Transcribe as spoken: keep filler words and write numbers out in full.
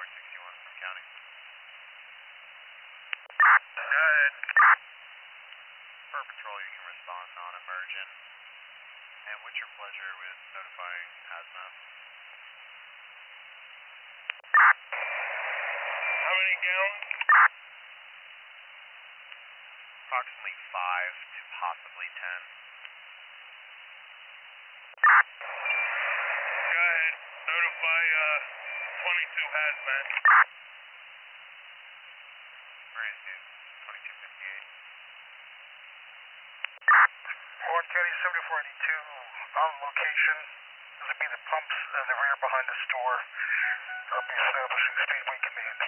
sixty-one from county. Go ahead. Per patrol, you can respond non-emergent. And what's your pleasure with notifying hazmat? How many gallons? Approximately five to possibly ten. Go ahead. Notify uh, twenty-two hazmat. Where is it? twenty-two fifty-eight. Orange County seventy-four eighty-two on location. This would be the pumps in the rear behind the store. I'll be establishing Speedway Command.